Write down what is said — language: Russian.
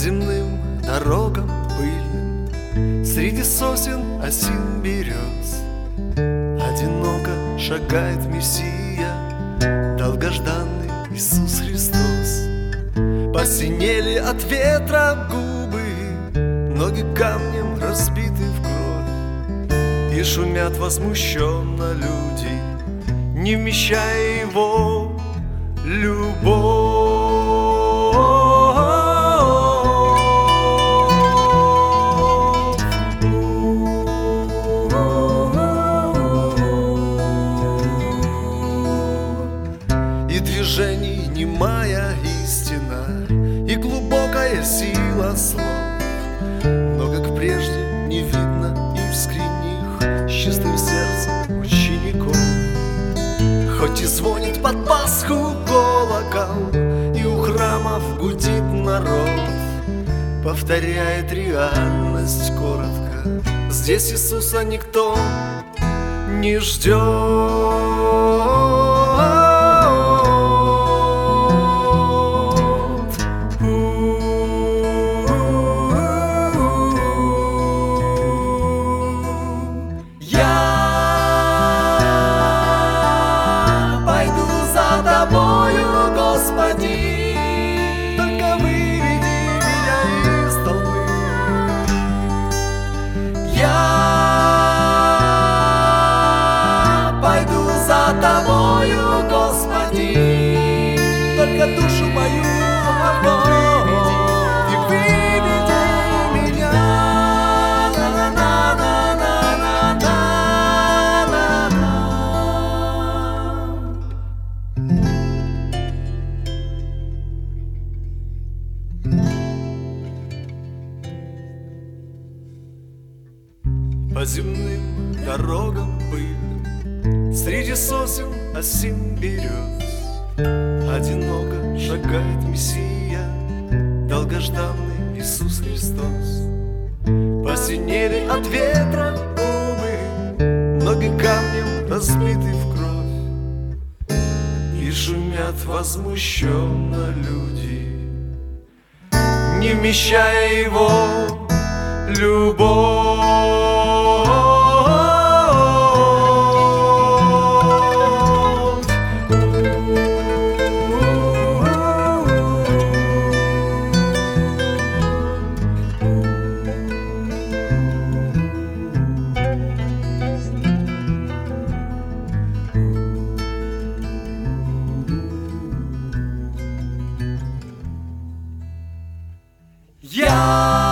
земным дорогам пыльным, среди сосен, осин, берез, одиноко шагает Мессия, долгожданный Иисус Христос. Посинели от ветра губы, ноги камнем разбиты в кровь, и шумят возмущенно люди, не вмещая его любовь. И движений немая истина, и глубокая сила слов, но, как прежде, не видно искренних, с чистым сердцем учеников. Хоть и звонит под Пасху колокол, и у храмов гудит народ, повторяет реальность коротко: здесь Иисуса никто не ждет. Господи, только выведи меня из толпы. Я пойду за тобою, Господи, только душу мою выведи меня. По земным дорогам пыльным, среди сосен, осин, берез, одиноко шагает Мессия, долгожданный Иисус Христос. Посинели от ветра губы, ноги камнем разбиты в кровь, и шумят возмущенно люди, не вмещая его любовь. Я